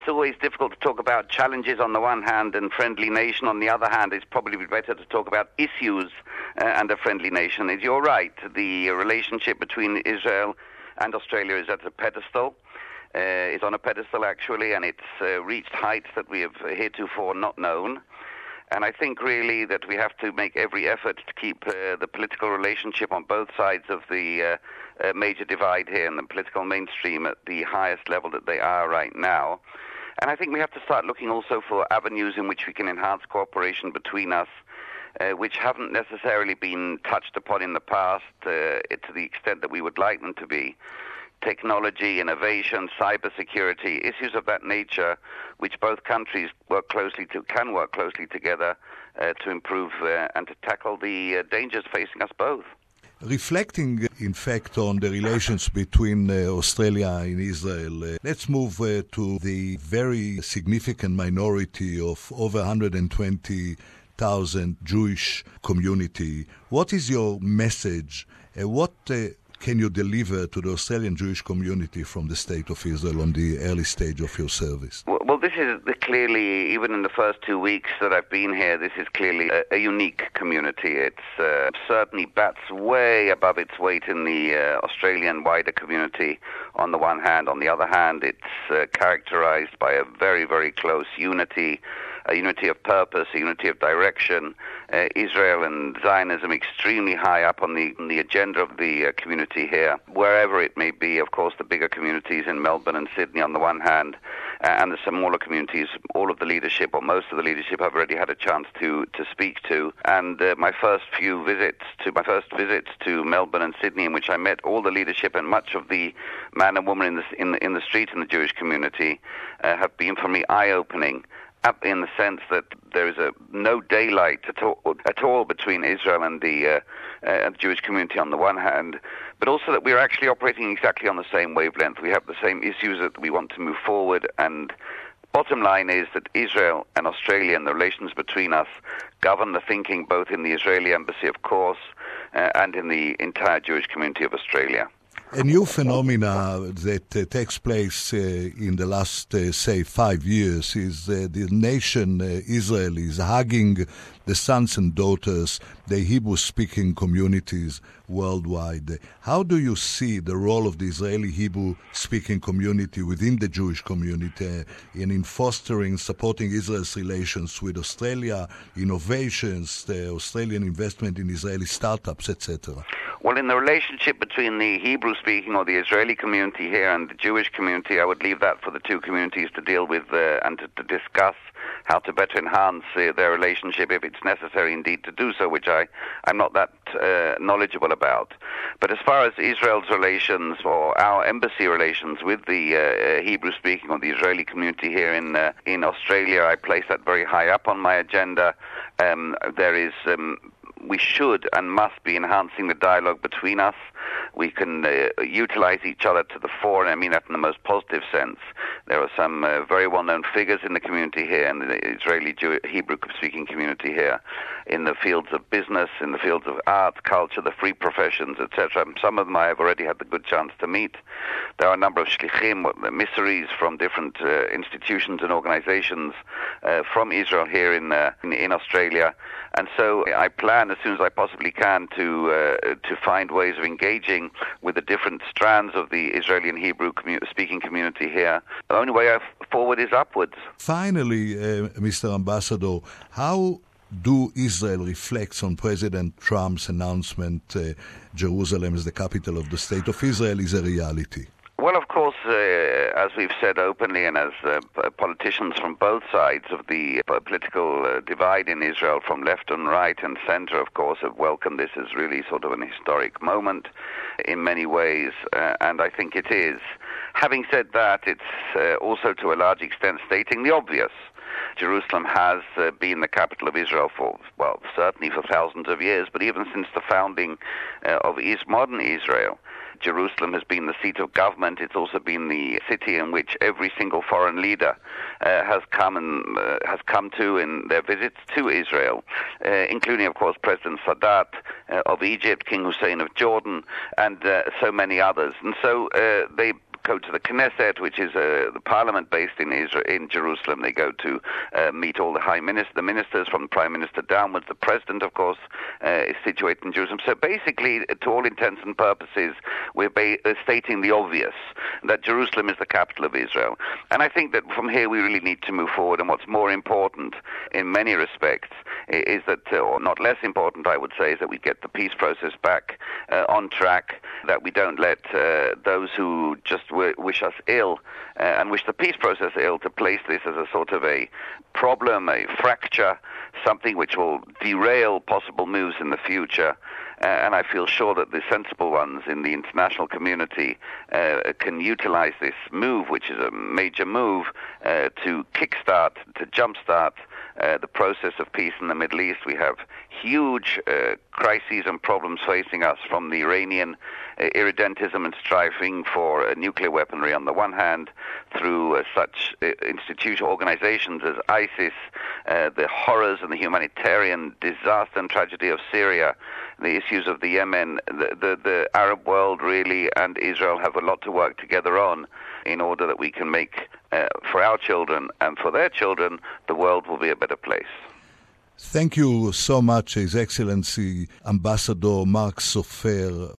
It's always difficult to talk about challenges on the one hand and friendly nation on the other hand. It's probably better to talk about issues and a friendly nation. You're right, the relationship between Israel and Australia is at a pedestal. It's on a pedestal actually, and it's reached heights that we have heretofore not known. And I think really that we have to make every effort to keep the political relationship on both sides of the major divide here in the political mainstream at the highest level that they are right now. And I think we have to start looking also for avenues in which we can enhance cooperation between us, which haven't necessarily been touched upon in the past to the extent that we would like them to be. Technology, innovation, cybersecurity, issues of that nature, which both countries can work closely together to improve and to tackle the dangers facing us both. Reflecting, in fact, on the relations between Australia and Israel, let's move to the very significant minority of over 120,000 Jewish community. What is your message? What can you deliver to the Australian Jewish community from the State of Israel on the early stage of your service? Well, this is clearly, even in the first 2 weeks that I've been here, this is clearly a unique community. It's certainly bats way above its weight in the Australian wider community on the one hand. On the other hand, it's characterized by a very, very close unity, a unity of purpose, a unity of direction. Israel and Zionism extremely high up on the agenda of the community here, wherever it may be. Of course, the bigger communities in Melbourne and Sydney on the one hand, and the smaller communities, all of the leadership, or most of the leadership, I've already had a chance to speak to. And my first visits to Melbourne and Sydney, in which I met all the leadership and much of the man and woman in the street in the Jewish community, have been for me eye-opening, in the sense that there is no daylight at all between Israel and the Jewish community on the one hand, but also that we're actually operating exactly on the same wavelength. We have the same issues that we want to move forward, and bottom line is that Israel and Australia and the relations between us govern the thinking both in the Israeli embassy, of course, and in the entire Jewish community of Australia. A new phenomena that takes place in the last, 5 years is the nation Israel is hugging the sons and daughters, the Hebrew-speaking communities worldwide. How do you see the role of the Israeli Hebrew-speaking community within the Jewish community in fostering, supporting Israel's relations with Australia, innovations, the Australian investment in Israeli startups, etc.? Well, in the relationship between the Hebrew-speaking or the Israeli community here and the Jewish community, I would leave that for the two communities to deal with and to discuss how to better enhance their relationship if it's necessary indeed to do so, which I'm not that knowledgeable about. But as far as Israel's relations or our embassy relations with the Hebrew-speaking or the Israeli community here in Australia, I place that very high up on my agenda. We should and must be enhancing the dialogue between us. We can utilize each other to the fore, and I mean that in the most positive sense. There are some very well-known figures in the community here, in the Israeli Hebrew-speaking community here, in the fields of business, in the fields of art, culture, the free professions, etc. Some of them I have already had the good chance to meet. There are a number of shlichim, emissaries from different institutions and organizations from Israel here in Australia. And so I plan, as soon as I possibly can, to find ways of engaging with the different strands of the Israeli and Hebrew-speaking community here. The only way forward is upwards. Finally, Mr. Ambassador, how do Israel reflect on President Trump's announcement Jerusalem as the capital of the State of Israel is a reality? Well, of course, as we've said openly, and as politicians from both sides of the political divide in Israel, from left and right and center, of course, have welcomed this as really sort of an historic moment in many ways, and I think it is. Having said that, it's also to a large extent stating the obvious. Jerusalem has been the capital of Israel certainly for thousands of years, but even since the founding of modern Israel, Jerusalem has been the seat of government. It's also been the city in which every single foreign leader has come to in their visits to Israel, including, of course, President Sadat of Egypt, King Hussein of Jordan, and so many others. And so they go to the Knesset, which is the parliament based in Israel, in Jerusalem. They go to meet all the ministers from the Prime Minister downwards. The President, of course, is situated in Jerusalem. So basically, to all intents and purposes, we're stating the obvious, that Jerusalem is the capital of Israel. And I think that from here we really need to move forward. And what's more important in many respects is that, or not less important, I would say, is that we get the peace process back on track, that we don't let those who just wish us ill and wish the peace process ill to place this as a sort of a problem, a fracture, something which will derail possible moves in the future. And I feel sure that the sensible ones in the international community can utilize this move, which is a major move, to kickstart, to jumpstart the process of peace in the Middle East. We have huge crises and problems facing us, from the Iranian irredentism and striving for nuclear weaponry on the one hand, through such organizations as ISIS, the horrors and the humanitarian disaster and tragedy of Syria, the issues of the Yemen. The Arab world really and Israel have a lot to work together on, in order that we can make, for our children and for their children, the world will be a better place. Thank you so much, His Excellency Ambassador Mark Sofer.